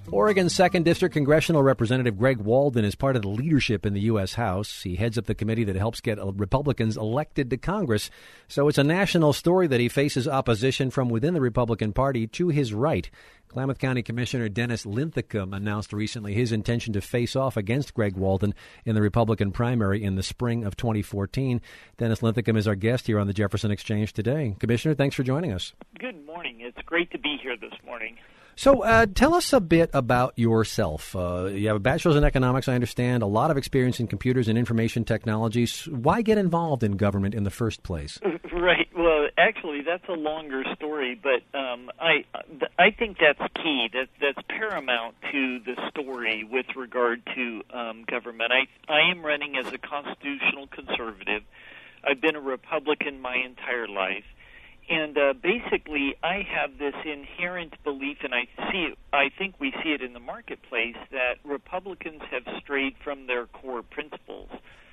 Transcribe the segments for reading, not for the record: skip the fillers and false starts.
Oregon's 2nd District Congressional Representative Greg Walden is part of the leadership in the U.S. House. He heads up the committee that helps get Republicans elected to Congress. So it's a national story that he faces opposition from within the Republican Party to his right. Klamath County Commissioner Dennis Linthicum announced recently his intention to face off against Greg Walden in the Republican primary in the spring of 2014. Dennis Linthicum is our guest here on the Jefferson Exchange today. Commissioner, thanks for joining us. Good morning. It's great to be here this morning. So tell us a bit about yourself. You have a bachelor's in economics, I understand, a lot of experience in computers and information technologies. Why get involved in government in the first place? Right. Well, actually, that's a longer story, but I think that's key. That's paramount to the story with regard to government. I am running as a constitutional conservative. I've been a Republican my entire life. And basically, I have this inherent belief, and I think we see it in the marketplace, that Republicans have strayed from their core principles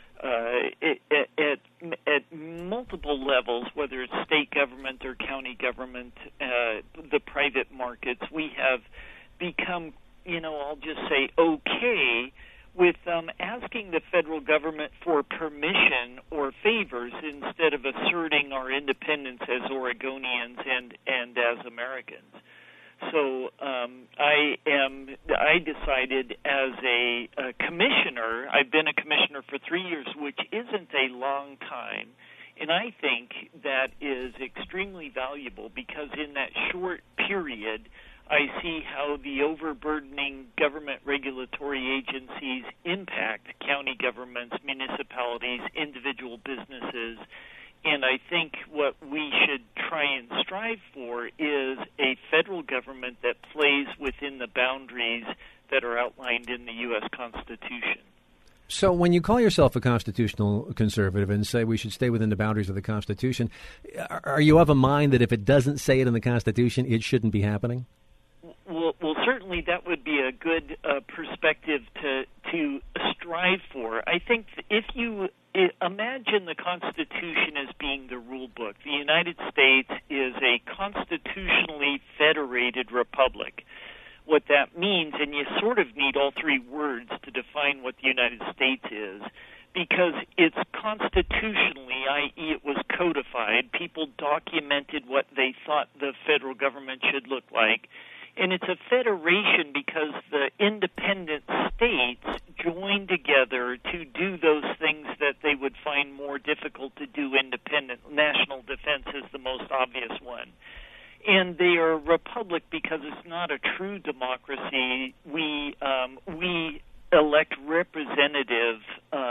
at multiple levels, whether it's state government or county government, the private markets. We have become, I'll just say, okay with asking the federal government for permission or favors instead of asserting our independence as Oregonians and as Americans. So I decided as a commissioner, I've been a commissioner for 3 years, which isn't a long time, and I think that is extremely valuable because in that short period, I see how the overburdening government regulatory agencies impact county governments, municipalities, individual businesses, and I think what we should try and strive for is a federal government that plays within the boundaries that are outlined in the U.S. Constitution. So when you call yourself a constitutional conservative and say we should stay within the boundaries of the Constitution, are you of a mind that if it doesn't say it in the Constitution, it shouldn't be happening? Well, certainly that would be a good perspective to strive for. I think if you imagine the Constitution as being the rule book, the United States is a constitutionally federated republic. What that means, and you sort of need all three words to define what the United States is, because it's constitutionally, i.e. it was codified, people documented what they thought the federal government should look like. And it's a federation because the independent states join together to do those things that they would find more difficult to do independent. National defense is the most obvious one. And they are a republic because it's not a true democracy. We elect representatives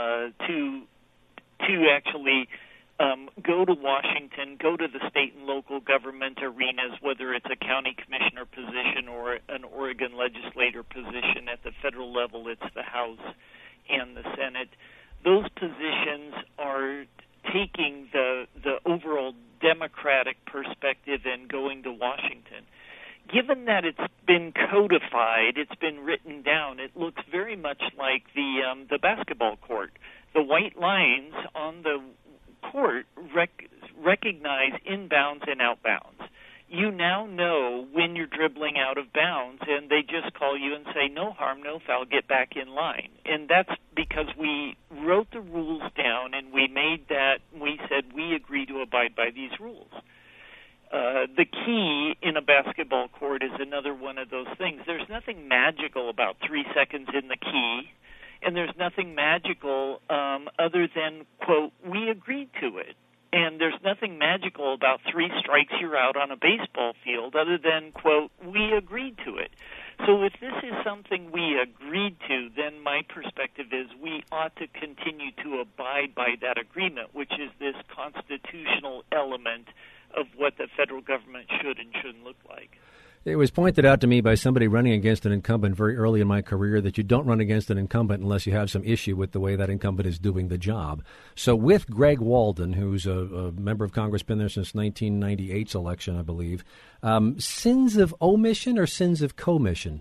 to actually go to Washington, go to the state and local government arenas, whether it's a county commissioner position or an Oregon legislator position. At the federal level, it's the House and the Senate. Those positions are taking the overall democratic perspective and going to Washington. Given that it's been codified, it's been written down, it looks very much like the basketball court. The white lines on the court recognize inbounds and outbounds. You now know when you're dribbling out of bounds, and they just call you and say, no harm, no foul, get back in line. And that's because we wrote the rules down, and we said we agree to abide by these rules. The key in a basketball court is another one of those things. There's nothing magical about 3 seconds in the key, and there's nothing magical other than, quote, we agreed to it. And there's nothing magical about 3 strikes, you're out on a baseball field other than, quote, we agreed to it. So if this is something we agreed to, then my perspective is we ought to continue to abide by that agreement, which is this constitutional element of what the federal government should and shouldn't look like. It was pointed out to me by somebody running against an incumbent very early in my career that you don't run against an incumbent unless you have some issue with the way that incumbent is doing the job. So with Greg Walden, who's a member of Congress, been there since 1998's election, I believe, sins of omission or sins of commission?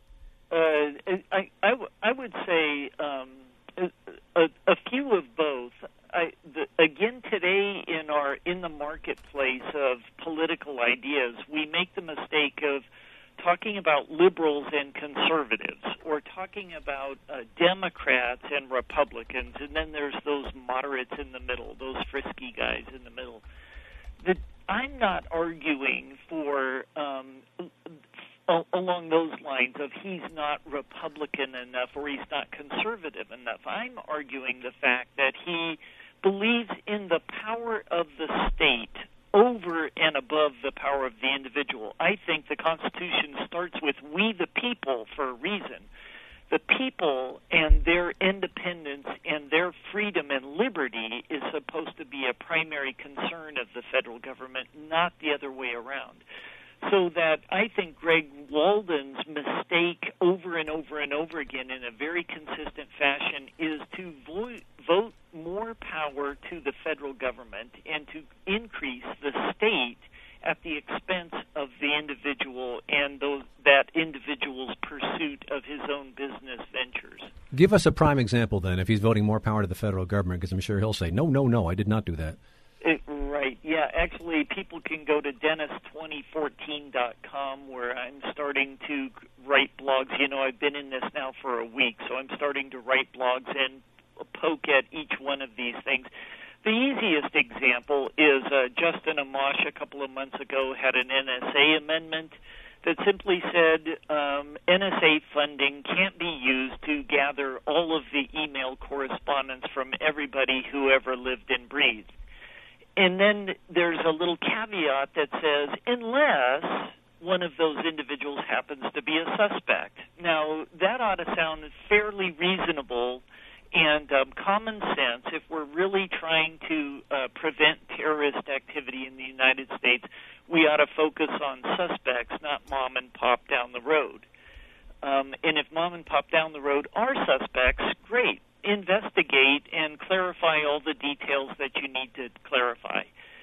I would say a few of both. Again, today in the marketplace of political ideas, we make the mistake of talking about liberals and conservatives, or talking about Democrats and Republicans, and then there's those moderates in the middle, those frisky guys in the middle. I'm not arguing for along those lines of he's not Republican enough or he's not conservative enough. I'm arguing the fact that he believes in the power of the state over and above the power of the individual. I think the Constitution starts with we the people for a reason. The people and their independence and their freedom and liberty is supposed to be a primary concern of the federal government, not the other way around. So that I think Greg Walden's mistake over and over and over again in a very consistent fashion is to vote more power to the federal government and to increase the state at the expense of the individual and that individual's pursuit of his own business ventures. Give us a prime example, then, if he's voting more power to the federal government, because I'm sure he'll say, no, I did not do that. Right, yeah. Actually, people can go to Dennis2014.com, where I'm starting to write blogs. I've been in this now for a week, so I'm starting to write blogs and poke at each one of these things. The easiest example is Justin Amash a couple of months ago had an NSA amendment that simply said NSA funding can't be used to gather all of the email correspondence from everybody who ever lived and breathed. And then there's a little caveat that says, unless one of those individuals happens to be a suspect. Now, that ought to sound fairly reasonable and common sense if we're really trying to prevent terrorist activity in the United States. We ought to focus on suspects, not mom and pop down the road. And if mom and pop down the road are suspects, great. Investigate and clarify all the details that you need to clarify.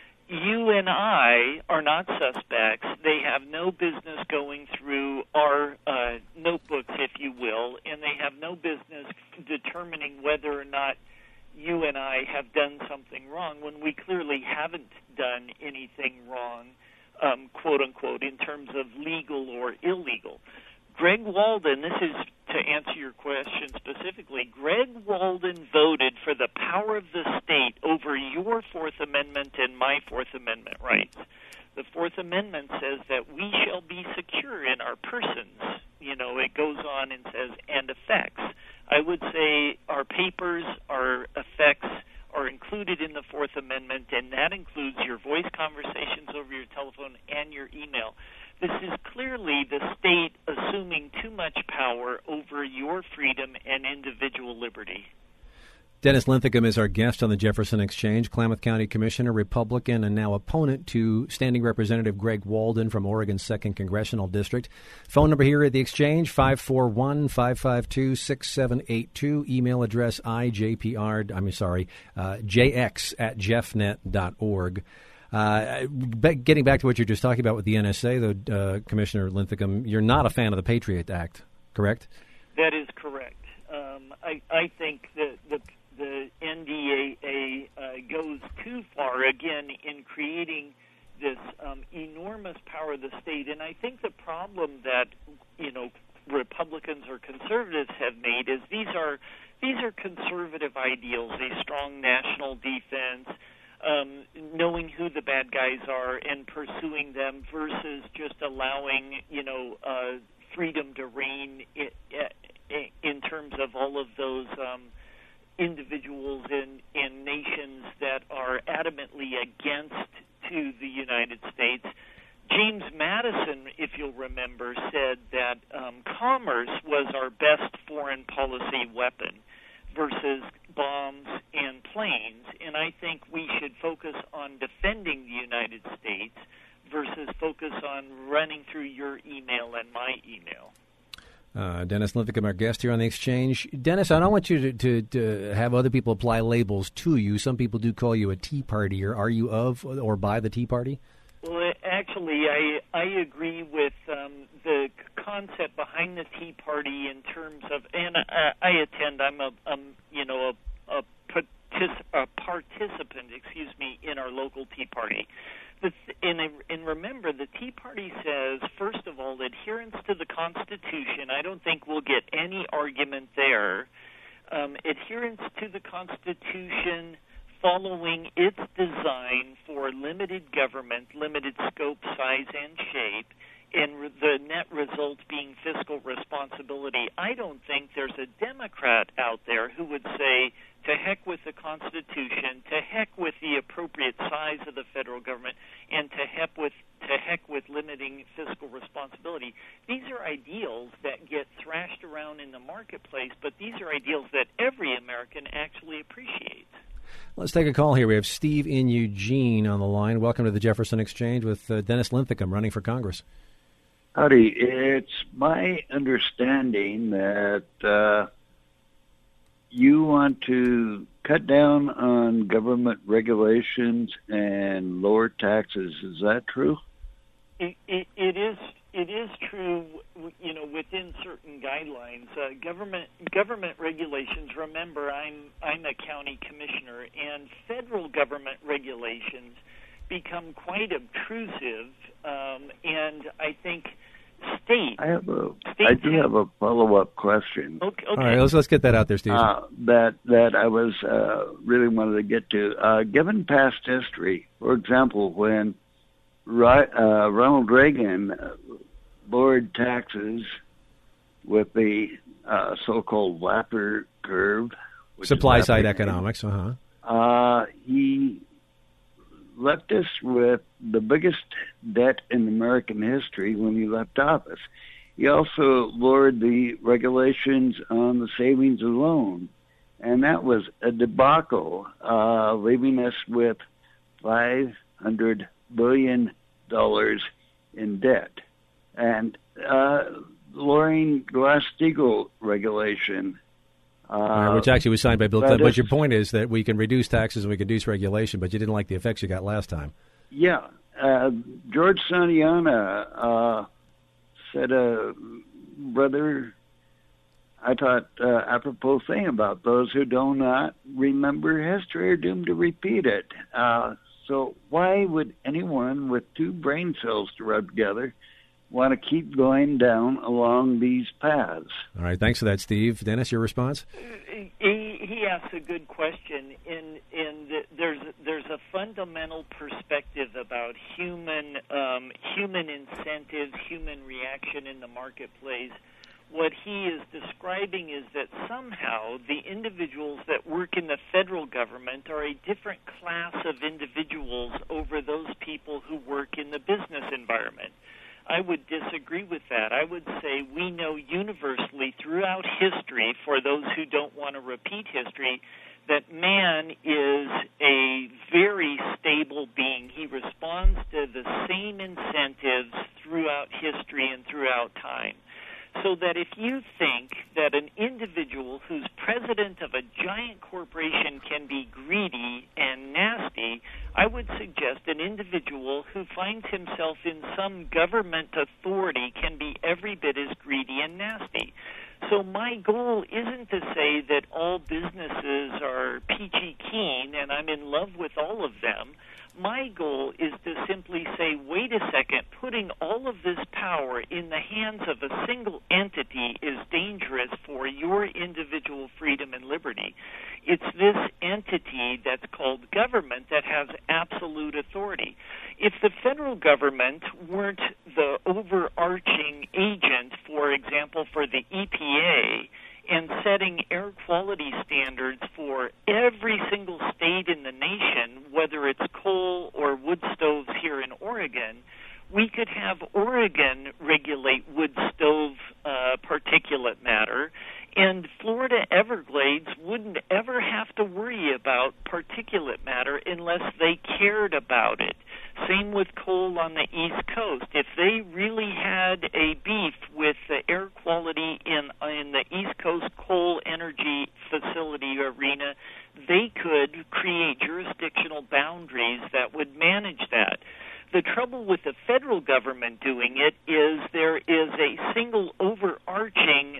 You and I are not suspects. They have no business going through our notebooks, if you will, and they have no business determining whether or not you and I have done something wrong when we clearly haven't done anything wrong, quote unquote, in terms of legal or illegal. Greg Walden, this is to answer your question specifically, Greg Walden voted for the power of the state over your Fourth Amendment and my Fourth Amendment rights. The Fourth Amendment says that we shall be secure in our persons. It goes on and says, and effects. I would say our papers, our effects are included in the Fourth Amendment, and that includes your voice conversations over your telephone and your email. This is clearly the state assuming too much power over your freedom and individual liberty. Dennis Linthicum is our guest on the Jefferson Exchange, Klamath County Commissioner, Republican, and now opponent to Standing Representative Greg Walden from Oregon's 2nd Congressional District. Phone number here at the Exchange, 541-552-6782. Email address jx@jeffnet.org. Getting back to what you're just talking about with the NSA, though, Commissioner Linthicum, you're not a fan of the Patriot Act, correct? That is correct. I think that the NDAA goes too far, again, in creating this enormous power of the state. And I think the problem that, Republicans or conservatives have made is these are conservative ideals, a strong national defense, knowing who the bad guys are and pursuing them versus just allowing, freedom to reign in terms of all of those individuals in nations that are adamantly against to the United States. James Madison, if you'll remember, said that commerce was our best foreign policy weapon versus bombs and planes. And I think we should focus on defending the United States versus focus on running through your email and my email. Dennis Linthicum, our guest here on the Exchange. Dennis, I don't want you to have other people apply labels to you. Some people do call you a Tea Partier. Are you of or by the Tea Party? Well, actually, I agree with the concept behind the Tea Party in terms of, and I attend. I'm a participant, in our local Tea Party. and remember, the Tea Party says, first of all, adherence to the Constitution. I don't think we'll get any argument there. Adherence to the Constitution, following its design for limited government, limited scope, size, and shape, and the net result being fiscal responsibility. I don't think there's a Democrat out there who would say, to heck with the Constitution, to heck with the appropriate size of the federal government, and to heck with limiting fiscal responsibility. These are ideals that get thrashed around in the marketplace, but these are ideals that every American actually appreciates. Let's take a call here. We have Steve in Eugene on the line. Welcome to the Jefferson Exchange with Dennis Linthicum running for Congress. Howdy. It's my understanding that you want to cut down on government regulations and lower taxes. Is that true? It is true, within certain guidelines. Government regulations. Remember, I'm a county commissioner, and federal government regulations become quite obtrusive, and I think state. I do have a follow-up question. Okay. All right, let's get that out there, Steve. That I was really wanted to get to. Given past history, for example, when Ronald Reagan lowered taxes with the so-called Laffer curve, supply-side economics. He left us with the biggest debt in American history when he left office. He also lowered the regulations on the savings and loan, and that was a debacle, leaving us with $500 billion in debt. And lowering Glass-Steagall regulation, which actually was signed by Bill Clinton. But your point is that we can reduce taxes and we can reduce regulation, but you didn't like the effects you got last time. Yeah. George Santayana said a rather, I thought, apropos thing about those who do not remember history are doomed to repeat it. So why would anyone with two brain cells to rub together want to keep going down along these paths? All right, thanks for that, Steve. Dennis, your response? He asks a good question, and there's a fundamental perspective about human incentives, human reaction in the marketplace. What he is describing is that somehow the individuals that work in the federal government are a different class of individuals over those people who work in the business environment. I would disagree with that. I would say we know universally throughout history, for those who don't want to repeat history, that man is a very stable being. He responds to the same incentives throughout history and throughout time. So that if you think that an individual who's president of a giant corporation can be greedy and nasty, I would suggest an individual who finds himself in some government authority can be every bit as greedy and nasty. So my goal isn't to say that all businesses are peachy keen and I'm in love with all of them. My goal is to simply say, wait a second, putting all of this power in the hands of a single entity is dangerous for your individual freedom and liberty. It's this entity that's called government that has absolute authority. If the federal government weren't the overarching agent, for example, for the EPA, and setting air quality standards for every single state in the nation, whether it's coal or wood stoves here in Oregon, we could have Oregon regulate wood stove particulate matter, and Florida Everglades wouldn't ever have to worry about particulate matter unless they cared about it. Same with coal on the East Coast. If they really had a beef with the air quality in the East Coast coal energy facility arena, they could create jurisdictional boundaries that would manage that. The trouble with the federal government doing it is there is a single overarching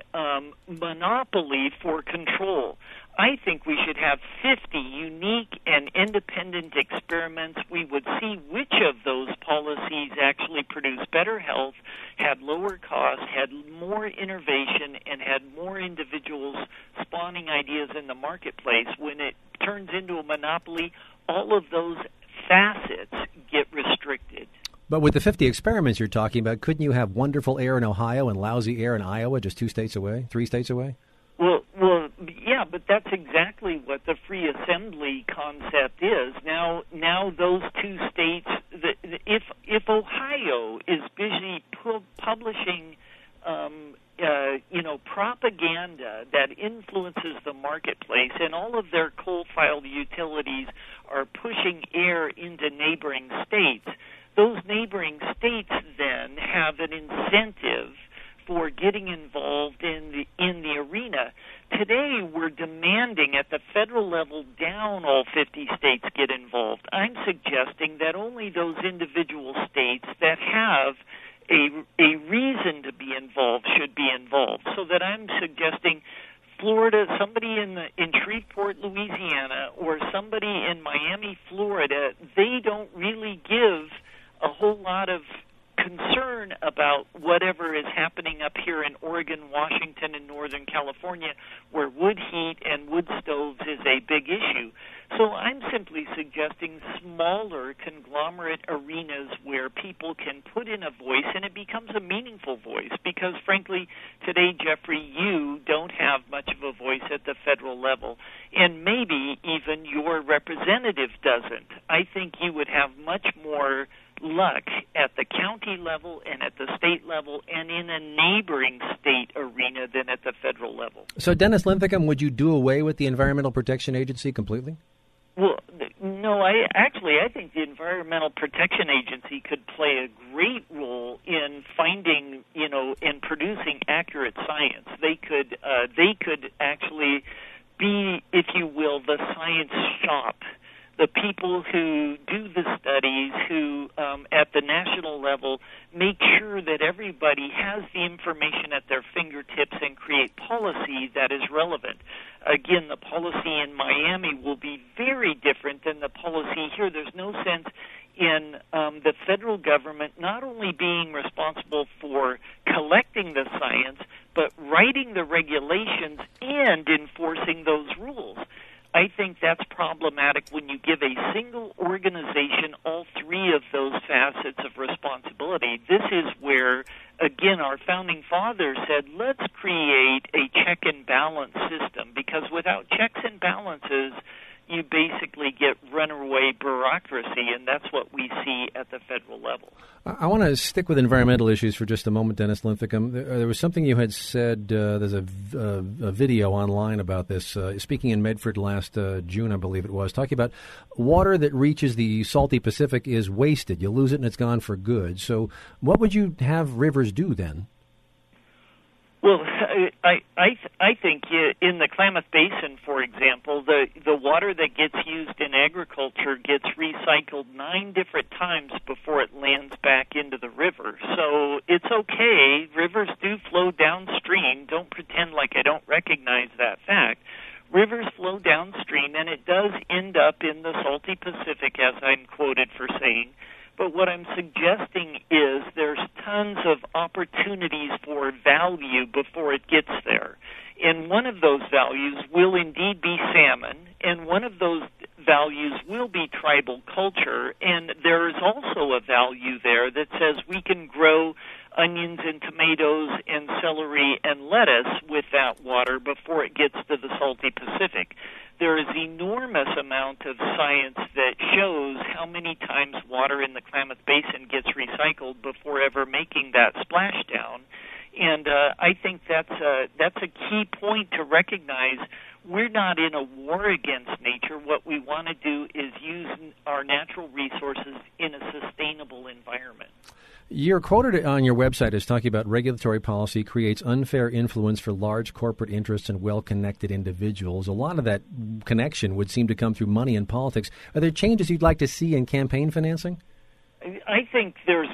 monopoly for control. I think we should have 50 unique and independent experiments. We would see which of those policies policies actually produced better health, had lower costs, had more innovation, and had more individuals spawning ideas in the marketplace. When it turns into a monopoly, all of those facets get restricted. But with the 50 experiments you're talking about, couldn't you have wonderful air in Ohio and lousy air in Iowa, just 3 states away? Well, yeah, but that's exactly what the free assembly concept is. Now those 2 states, if Ohio is busy publishing, propaganda that influences the marketplace, and all of their coal-fired utilities are pushing air into neighboring states, those neighboring states then have an incentive for getting involved in the arena. Today, we're demanding at the federal level down all 50 states get involved. I'm suggesting that only those individual states that have a reason to be involved should be involved. So that I'm suggesting Florida, somebody in Shreveport, Louisiana, or somebody in Miami, Florida, they don't really give a whole lot of concern about whatever is happening up here in Oregon, Washington, and Northern California, where wood heat and wood stoves is a big issue. So I'm simply suggesting smaller conglomerate arenas where people can put in a voice, and it becomes a meaningful voice, because frankly, today, Jeffrey, you don't have much of a voice at the federal level, and maybe even your representative doesn't. I think you would have much more luck at the county level and at the state level and in a neighboring state arena than at the federal level. So, Dennis Linthicum, would you do away with the Environmental Protection Agency completely? Well, no, I think the Environmental Protection Agency could play a great role in finding, and producing accurate science. They could actually be, if you will, the science shop. The people who do the studies, who at the national level make sure that everybody has the information at their fingertips and create policy that is relevant. Again, the policy in Miami will be very different than the policy here. There's no sense in the federal government not only being responsible for collecting the science, but writing the regulations and enforcing those rules. I think that's problematic when you give a single organization all 3 of those facets of responsibility. This is where, again, our founding fathers said, let's create a check and balance system, because without checks and balances, you basically get runaway bureaucracy, and that's what we see at the federal level. I want to stick with environmental issues for just a moment, Dennis Linthicum. There was something you had said, there's a video online about this, speaking in Medford last June, I believe it was, talking about water that reaches the salty Pacific is wasted. You lose it and it's gone for good. So what would you have rivers do then? Well, I think in the Klamath Basin, for example, the water that gets used in agriculture gets recycled 9 different times before it lands back into the river. So it's okay. Rivers do flow downstream. Don't pretend like I don't recognize that fact. Rivers flow downstream, and it does end up in the salty Pacific, as I'm quoted for saying. But what I'm suggesting is there's tons of opportunities for value before it gets there. And one of those values will indeed be salmon, and one of those values will be tribal culture. And there is also a value there that says we can grow onions and tomatoes and celery and lettuce with that water before it gets to the salty Pacific. There is enormous amount of science that shows how many times water in the Klamath Basin gets recycled before ever making that splashdown. And I think that's a key point to recognize. We're not in a war against nature. What we want to do is use our natural resources in a sustainable environment. You're quoted on your website as talking about regulatory policy creates unfair influence for large corporate interests and well-connected individuals. A lot of that connection would seem to come through money and politics. Are there changes you'd like to see in campaign financing? I think there's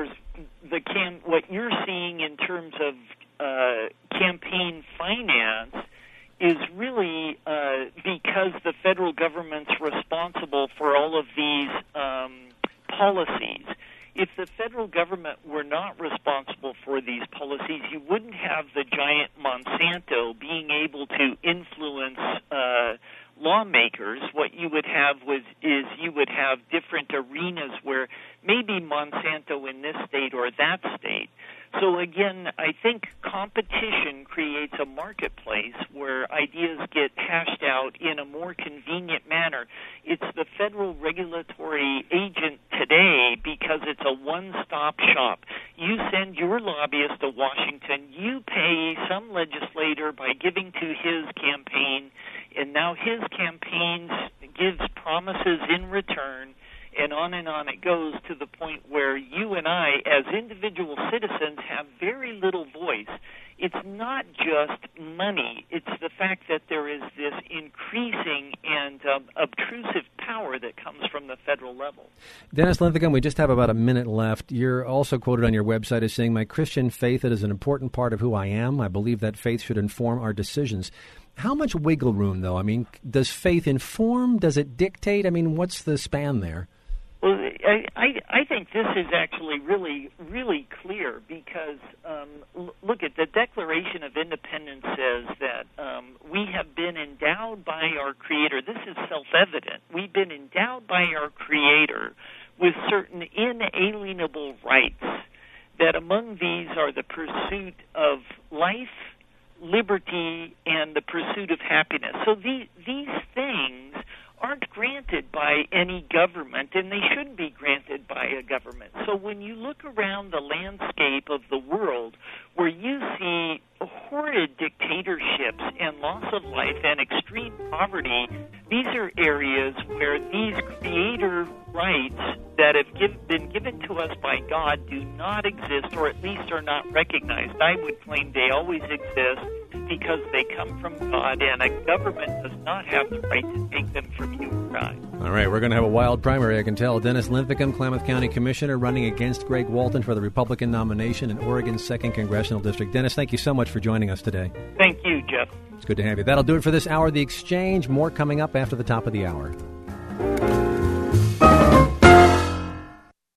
what you're seeing in terms of campaign finance is really because the federal government's responsible for all of these policies. if the federal government were not responsible for these policies, you wouldn't have the giant Monsanto being able to influence lawmakers. What you would have is you would have different arenas where maybe Monsanto in this state or that state. So again, I think competition creates a marketplace where ideas get hashed out in a more convenient manner. It's the federal regulatory agent today because it's a one-stop shop. You send your lobbyist to Washington, you pay some legislator by giving to his campaign, and now his campaign gives promises in return, and on it goes to the point where you and I, as individual citizens, have very little voice. It's not just money. It's the fact that there is this increasing and obtrusive power that comes from the federal level. Dennis Linthicum, we just have about a minute left. You're also quoted on your website as saying, "My Christian faith is an important part of who I am. I believe that faith should inform our decisions." How much wiggle room, though? I mean, does faith inform? Does it dictate? I mean, what's the span there? Well, I think this is actually really, really clear because, look at the Declaration of Independence says that we have been endowed by our Creator. This is self-evident. We've been endowed by our Creator with certain inalienable rights, that among these are the pursuit of life, liberty, and the pursuit of happiness. So these things aren't granted by any government, and they shouldn't be granted by a government. So when you look around the landscape of the world where you see horrid dictatorships and loss of life and extreme poverty, these are areas where these creator rights that have been given to us by God do not exist, or at least are not recognized. I would claim they always exist because they come from God, and a government does not have the right to take them from you or I. All right, we're going to have a wild primary, I can tell. Dennis Linthicum, Klamath County Commissioner, running against Greg Walton for the Republican nomination in Oregon's 2nd Congressional District. Dennis, thank you so much for joining us today. Thank you, Jeff. It's good to have you. That'll do it for this hour of The Exchange. More coming up after the top of the hour.